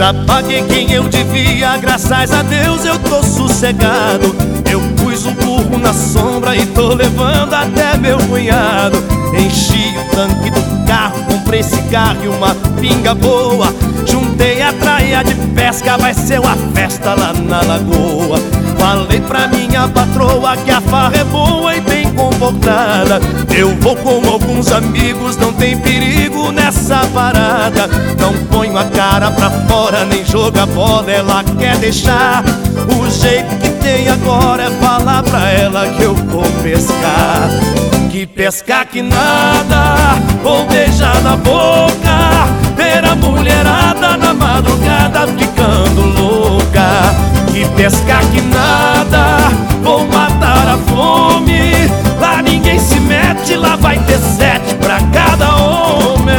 Já paguei quem eu devia, graças a Deus eu tô sossegado. Eu pus o burro na sombra e tô levando até meu cunhado. Enchi o tanque do carro, comprei cigarro e uma pinga boa. Juntei a traia de pesca, vai ser uma festa lá na lagoa. Falei pra minha patroa que a farra é boa e bem comportada. Eu vou com alguns amigos, não tem perigo nessa parada. Não ponho a cara pra fora, nem joga bola, ela quer deixar. O jeito que tem agora é falar pra ela que eu vou pescar. Que pescar que nada, vou beijar na boca, ver a mulherada na madrugada ficando louca. Que pescar que nada, vou matar a fome. Lá ninguém se mete, lá vai ter 7 pra cada homem.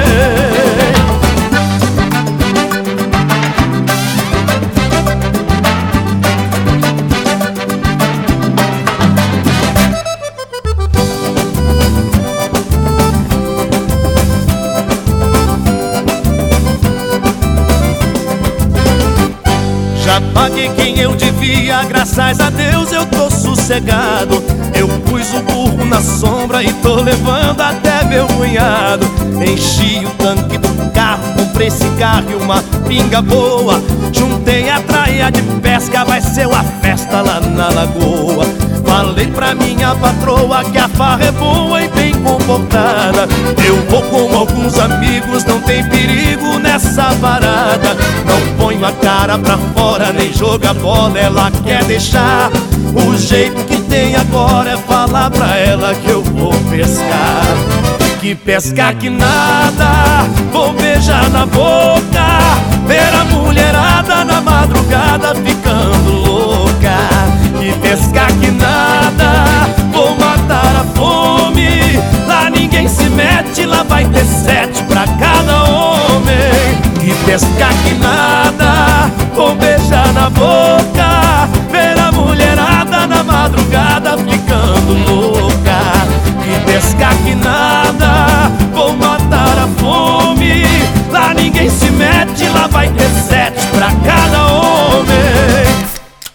Já paguei quem eu devia, graças a Deus eu tô sossegado. Eu pus o burro na sombra e tô levando até meu cunhado. Enchi o tanque do carro, comprei cigarro e uma pinga boa. Juntei a traia de pesca, vai ser uma festa lá na lagoa. Falei pra minha patroa que a farra é boa e bem comportada. Eu vou com alguns amigos, não tem perigo nessa parada. Não ponho a cara pra fora, nem joga bola, ela quer deixar. O jeito que tem agora é falar pra ela que eu vou pescar. Que pescar que nada, vou beijar na boca, ver a mulherada na madrugada ficando louca. Que pescar que nada, vou matar a fome. Lá ninguém se mete, lá vai ter 7 pra cada homem. Que pescar que nada, vou beijar na boca, ver a mulherada na madrugada ficando louca. Que pescar que nada, vou matar a fome. Lá ninguém se mete, lá vai ter 7 pra cada homem.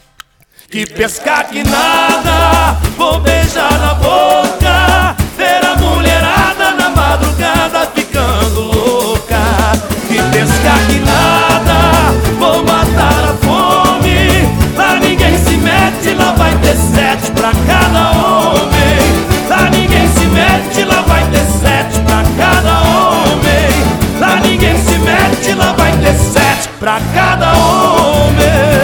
Que pescar que nada, vou beijar na boca, ver a mulherada na madrugada ficando louca. Que pescar que nada, vou matar a fome. Lá ninguém se mete, lá vai ter 7 pra cada homem. Lá ninguém se mete, lá vai ter 7 pra cada homem. Lá ninguém se mete, lá vai ter 7 pra cada homem.